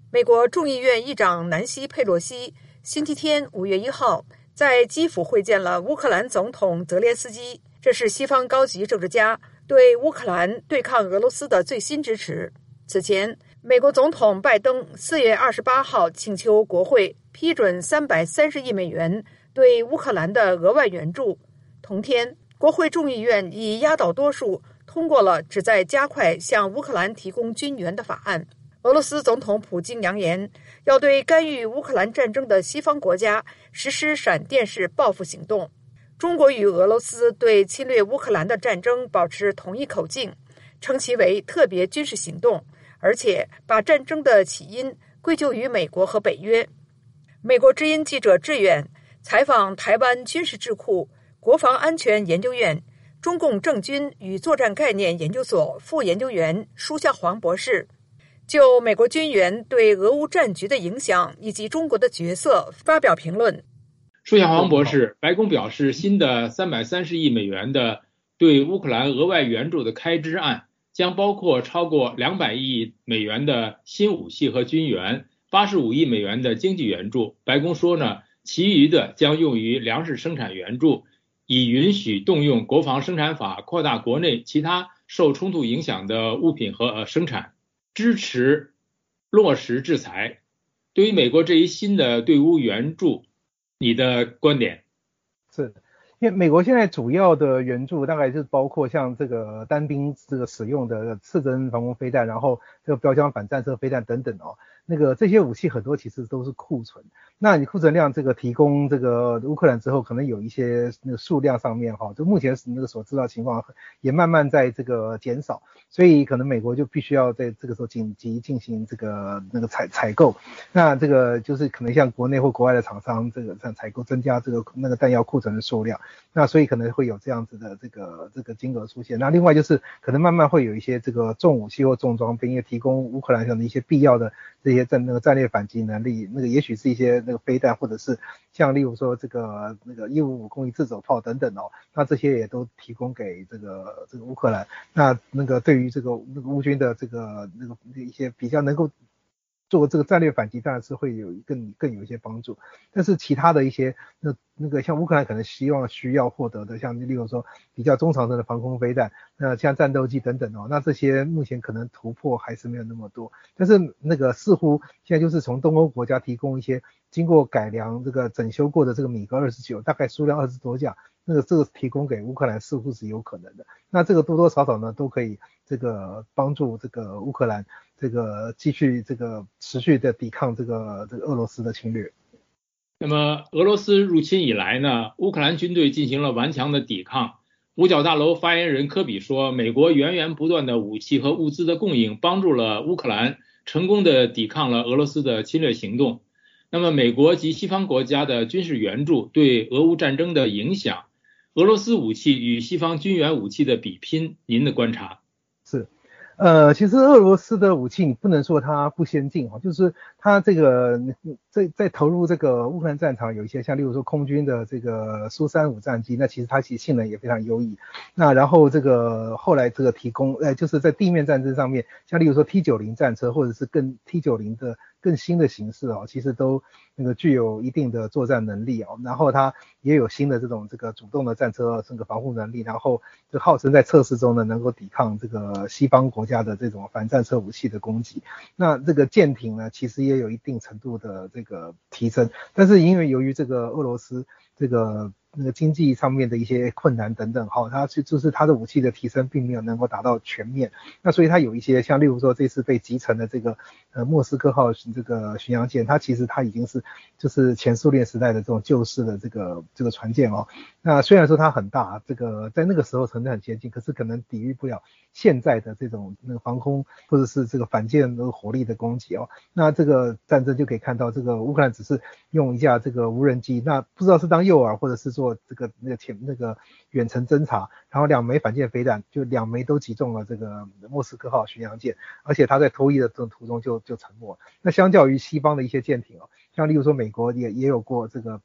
美国众议院议长南希·佩洛西星期天5月1号在基辅会见了乌克兰总统泽连斯基，这是西方高级政治家对乌克兰对抗俄罗斯的最新支持。此前，美国总统拜登4月28号请求国会批准330亿美元对乌克兰的额外援助。同天，国会众议院以压倒多数通过了旨在加快向乌克兰提供军援的法案。俄罗斯总统普京扬言要对干预乌克兰战争的西方国家实施闪电式报复行动。中国与俄罗斯对侵略乌克兰的战争保持同一口径，称其为特别军事行动，而且把战争的起因归咎于美国和北约。美国之音记者志远采访台湾军事智库国防安全研究院中共政军与作战概念研究所副研究员舒孝煌博士，就美国军援对俄乌战局的影响以及中国的角色发表评论。 舒孝煌博士，白宫表示，新的330亿美元的对乌克兰额外援助的开支案将包括超过200亿美元的新武器和军援，85亿美元的经济援助。白宫说呢，其余的将用于粮食生产援助，以允许动用国防生产法扩大国内其他受冲突影响的物品和生产，支持落实制裁。对于美国这一新的对乌援助，你的观点？ 是因为美国现在主要的援助大概就是包括像这个单兵这个使用的刺针防空飞弹，然后这个标枪反战车飞弹等等哦，这些武器很多其实都是库存。那你库存量这个提供这个乌克兰之后，可能有一些数量上面就目前所知道情况也慢慢在这个减少，所以可能美国就必须要在这个时候紧急进行这个采购。那这个就是可能像国内或国外的厂商这个采购增加这个弹药库存的数量。那所以可能会有这样子的这个金额出现。那另外就是可能慢慢会有一些这个重武器或重装兵，也提供乌克兰上的一些必要的这些战略反击能力。也许是一些飞弹，或者是像例如说这个155攻击自走炮等等哦。那这些也都提供给这个乌克兰。那对于这个乌军的一些比较能够做这个战略反击，当然是会有更有一些帮助。但是其他的一些像乌克兰可能需要获得的，像例如说比较中长程的防空飞弹，像战斗机等等哦，那这些目前可能突破还是没有那么多。但是似乎现在就是从东欧国家提供一些经过改良这个整修过的这个米格29，大概数量20多架，这个提供给乌克兰似乎是有可能的。那这个多多少少呢都可以这个帮助这个乌克兰这个继续这个持续的抵抗这个俄罗斯的侵略。 那么俄罗斯入侵以来呢，乌克兰军队进行了顽强的抵抗。五角大楼发言人科比说，美国源源不断的武器和物资的供应帮助了乌克兰成功的抵抗了俄罗斯的侵略行动。那么美国及西方国家的军事援助对俄乌战争的影响，俄罗斯武器与西方军援武器的比拼，您的观察？ 是其实俄罗斯的武器你不能说它不先进就是它这个在投入这个乌克兰战场有一些像例如说空军的这个苏35战机，那其实它其实性能也非常优异。那然后这个后来这个提供就是在地面战争上面，像例如说 T90 战车或者是T90的更新的形式其实都具有一定的作战能力然后它也有新的这个主动的战车这个防护能力，然后就号称在测试中呢能够抵抗这个西方国家的这种反战车武器的攻击。那这个舰艇呢其实也有一定程度的这个提升，但是因为由于这个俄罗斯这个经济上面的一些困难等等它就是它的武器的提升并没有能够达到全面。那所以它有一些像例如说这次被击沉的这个莫斯科号这个巡洋舰，它其实它已经是就是前苏联时代的这种旧式的这个船舰那虽然说它很大，这个在那个时候曾经很先进，可是可能抵御不了现在的这种防空或者是这个反舰火力的攻击那这个战争就可以看到，这个乌克兰只是用一架这个无人机，那不知道是当诱饵或者是做这个远程侦察，然后2枚反舰飞弹就2枚都击中了这个莫斯科号巡洋舰，而且它在脱翼的这种途中就沉没。那相较于西方的一些舰艇像例如说美国也有过这个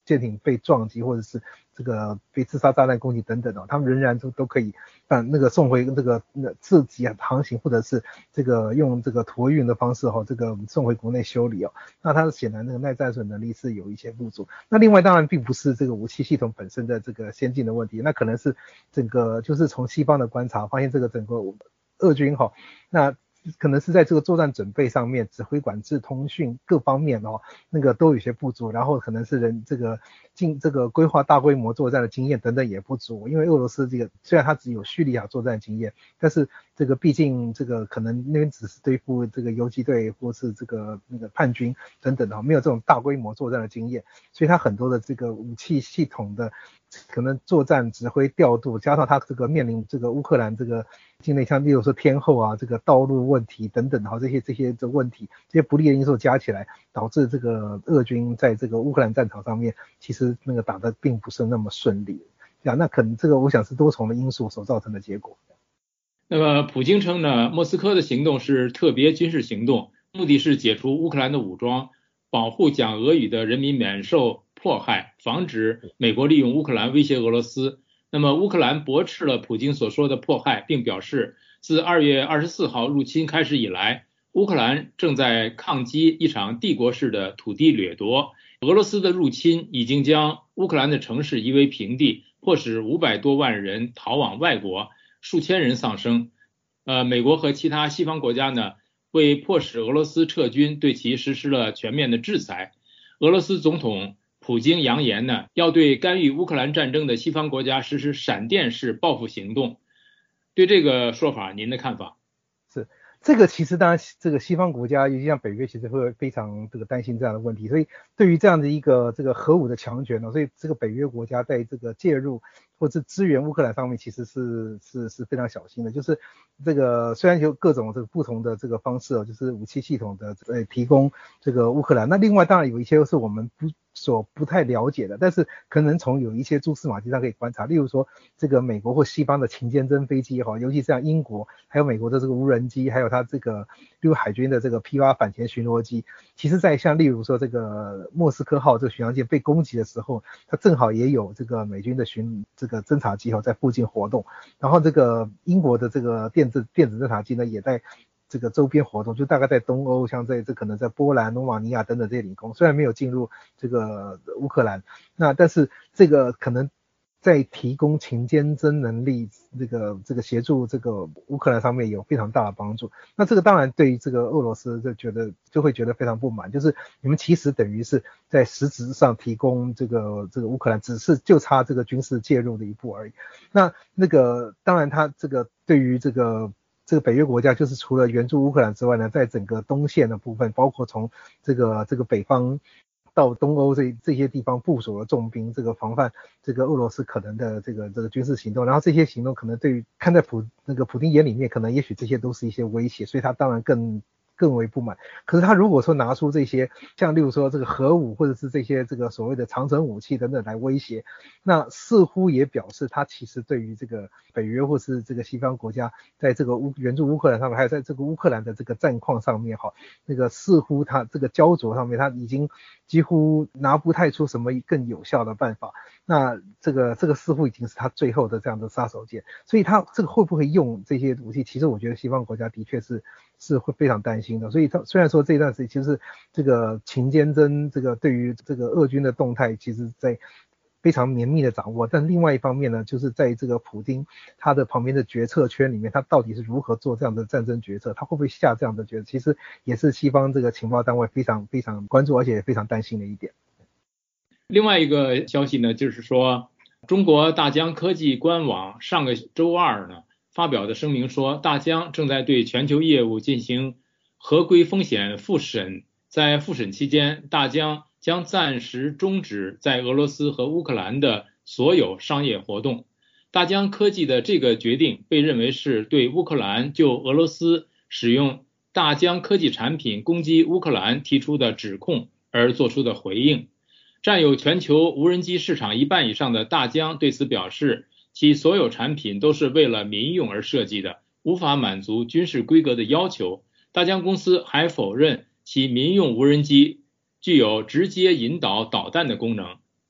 舰艇被撞击或者是这个被自杀炸弹攻击等等他们仍然都可以把那个送回这个自己航行，或者是这个用这个托运的方式这个送回国内修理那它显然那个耐战损能力是有一些不足。那另外当然并不是这个武器系统本身的这个先进的问题，那可能是整个就是从西方的观察发现这个整个俄军那可能是在这个作战准备上面，指挥管制、通讯各方面那个都有些不足，然后可能是这个规划大规模作战的经验等等也不足。因为俄罗斯这个虽然它只有叙利亚作战经验，但是这个毕竟这个可能那边只是对付这个游击队或是这个那个叛军等等没有这种大规模作战的经验，所以它很多的这个武器系统的可能作战指挥调度，加上它这个面临这个乌克兰这个境内，像例如说天候这个道路问题等等这些的问题，这些不利的因素加起来，导致这个俄军在这个乌克兰战场上面其实那个打得并不是那么顺利那可能这个我想是多重的因素所造成的结果。 那么普京称呢，莫斯科的行动是特别军事行动，目的是解除乌克兰的武装，保护讲俄语的人民免受迫害，防止美国利用乌克兰威胁俄罗斯。那么乌克兰驳斥了普京所说的迫害，并表示自2月24号入侵开始以来，乌克兰正在抗击一场帝国式的土地掠夺。俄罗斯的入侵已经将乌克兰的城市夷为平地，迫使500多万人逃往外国，数千人丧生。美国和其他西方国家呢，为迫使俄罗斯撤军，对其实施了全面的制裁。俄罗斯总统普京扬言呢，要对干预乌克兰战争的西方国家实施闪电式报复行动。对这个说法，您的看法？ 是这个其实当然这个西方国家尤其像北约其实会非常这个担心这样的问题，所以对于这样的一个这个核武的强权所以这个北约国家在这个介入或者支援乌克兰上面其实是非常小心的。就是这个虽然有各种这个不同的这个方式就是武器系统的提供这个乌克兰，那另外当然有一些是我们不太了解的，但是可能从有一些蛛丝马迹上可以观察，例如说这个美国或西方的勤监侦飞机尤其像英国还有美国的这个无人机，还有它这个例如海军的这个 P8 反潜巡逻机，其实在像例如说这个莫斯科号这个巡洋舰被攻击的时候，它正好也有这个美军的这个侦察机在附近活动，然后这个英国的这个电子侦察机呢也在这个周边活动，就大概在东欧，像可能在波兰、罗马尼亚等等这些领空，虽然没有进入这个乌克兰，但是这个可能在提供勤监侦能力这个协助这个乌克兰上面有非常大的帮助。那这个当然对于这个俄罗斯就会觉得非常不满，就是你们其实等于是在实质上提供这个乌克兰，只是就差这个军事介入的一步而已。那个当然他这个对于这个北约国家，就是除了援助乌克兰之外呢，在整个东线的部分，包括从这个北方到东欧这些地方部署了重兵，这个防范这个俄罗斯可能的这个军事行动。然后这些行动可能对于看在普丁眼里面，可能也许这些都是一些威胁，所以他当然更为不满。可是他如果说拿出这些像例如说这个核武或者是这些这个所谓的长程武器等等来威胁，那似乎也表示他其实对于这个北约或是这个西方国家在这个援助乌克兰上面，还有在这个乌克兰的这个战况上面那个似乎他这个焦灼上面他已经几乎拿不太出什么更有效的办法。那这个似乎已经是他最后的这样的杀手锏，所以他这个会不会用这些武器，其实我觉得西方国家的确是会非常担心的。所以他虽然说这段时间其实这个勤监侦这个对于这个俄军的动态其实在非常绵密的掌握，但另外一方面呢，就是在这个普丁他的旁边的决策圈里面，他到底是如何做这样的战争决策，他会不会下这样的决策，其实也是西方这个情报单位非常非常关注而且也非常担心的一点。 另外一个消息呢，就是说中国大疆科技官网上个周二呢发表的声明说，大疆正在对全球业务进行合规风险复审，在复审期间，大疆将暂时终止在俄罗斯和乌克兰的所有商业活动。大疆科技的这个决定被认为是对乌克兰就俄罗斯使用大疆科技产品攻击乌克兰提出的指控而做出的回应。占有全球无人机市场1半以上的大疆对此表示，其所有产品都是为了民用而设计的，无法满足军事规格的要求。大疆公司还否认其民用无人机具有直接引导导弹的功能。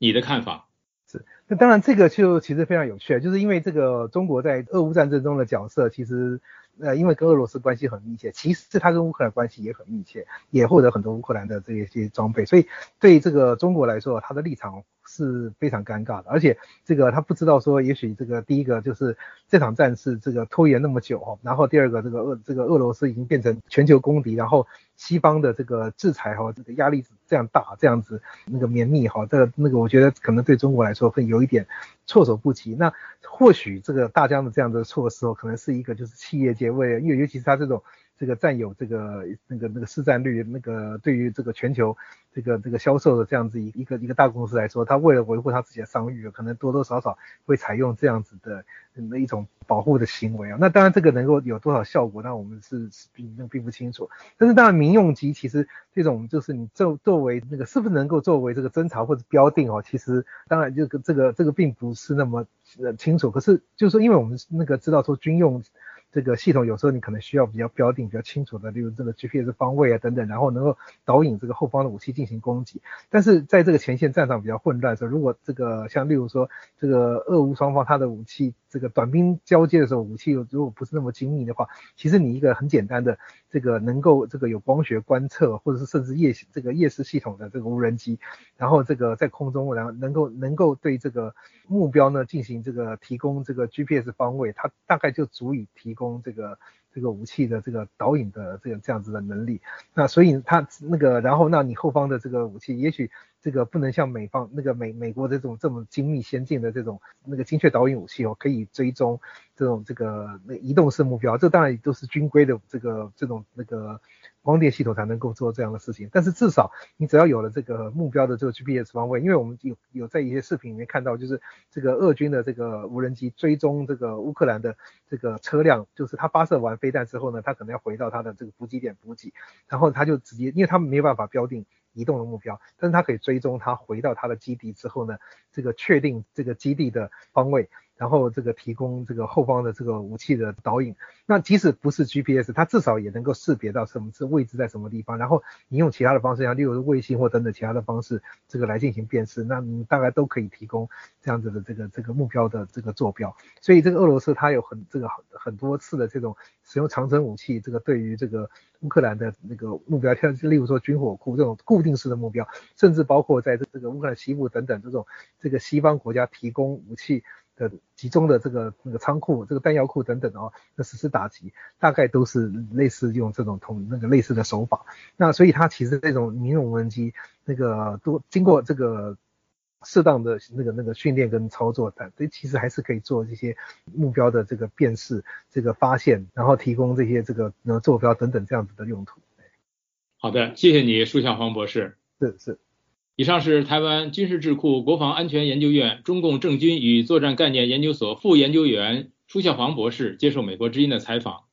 你的看法？ 那当然这个就其实非常有趣，就是因为这个中国在俄乌战争中的角色，其实因为跟俄罗斯关系很密切，其实它跟乌克兰关系也很密切，也获得很多乌克兰的这些装备，所以对这个中国来说，它的立场是非常尴尬的，而且这个他不知道说，也许这个第一个就是这场战事这个拖延那么久，然后第二个这个俄罗斯已经变成全球公敌，然后西方的这个制裁这个压力这样大，这样子那个绵密那个我觉得可能对中国来说会有一点措手不及。那或许这个大疆的这样的措施可能是一个就是企业界为了，因为尤其是他这种这个占有这个那个市占率，那个对于这个全球这个销售的这样子一个大公司来说，他为了维护他自己的商誉，可能多多少少会采用这样子的一种保护的行为那当然这个能够有多少效果，那我们是并不清楚。但是当然民用机其实这种就是你作为那个是不是能够作为这个侦查或者标定其实当然这个并不是那么清楚。可是就是说因为我们那个知道说军用这个系统有时候你可能需要比较标定比较清楚的，例如这个 GPS 方位等等，然后能够导引这个后方的武器进行攻击。但是在这个前线战场比较混乱的时候，如果这个像例如说这个俄乌双方它的武器这个短兵交接的时候，武器如果不是那么精密的话，其实你一个很简单的这个能够这个有光学观测或者是甚至夜视系统的这个无人机，然后这个在空中然后能够对这个目标呢进行这个提供这个 GPS 方位，它大概就足以提供这个武器的这个导引的这样子的能力。那所以它那个然后那你后方的这个武器也许这个不能像美国的这么精密先进的这种那个精确导引武器可以追踪这个移动式目标，这当然都是军规的这种那个光电系统才能够做这样的事情。但是至少你只要有了这个目标的这个 GPS 方位，因为我们有在一些视频里面看到，就是这个俄军的这个无人机追踪这个乌克兰的这个车辆，就是他发射完飞弹之后呢，他可能要回到他的这个补给点补给，然后他就直接，因为他们没有办法标定移动的目标，但是他可以追踪他回到他的基地之后呢，这个确定这个基地的方位，然后这个提供这个后方的这个武器的导引。那即使不是 GPS， 它至少也能够识别到什么是位置在什么地方，然后你用其他的方式，像例如卫星或等等其他的方式这个来进行辨识，那你大概都可以提供这样子的这个目标的这个坐标。所以这个俄罗斯它有很多次的这种使用长程武器，这个对于这个乌克兰的那个目标，像例如说军火库这种固定式的目标，甚至包括在这个乌克兰西部等等这个西方国家提供武器的集中的那个仓库、这个弹药库等等那实施打击，大概都是类似用这种类似的手法。那所以它其实这种民用无人机那个都经过这个适当的那个训练跟操作，但其实还是可以做这些目标的这个辨识、这个发现，然后提供这些这个坐标等等这样子的用途。 好的，谢谢你，书孝黄博士。 是。 以上是台湾军事智库国防安全研究院中共政军与作战概念研究所副研究员书孝黄博士接受美国之音的采访。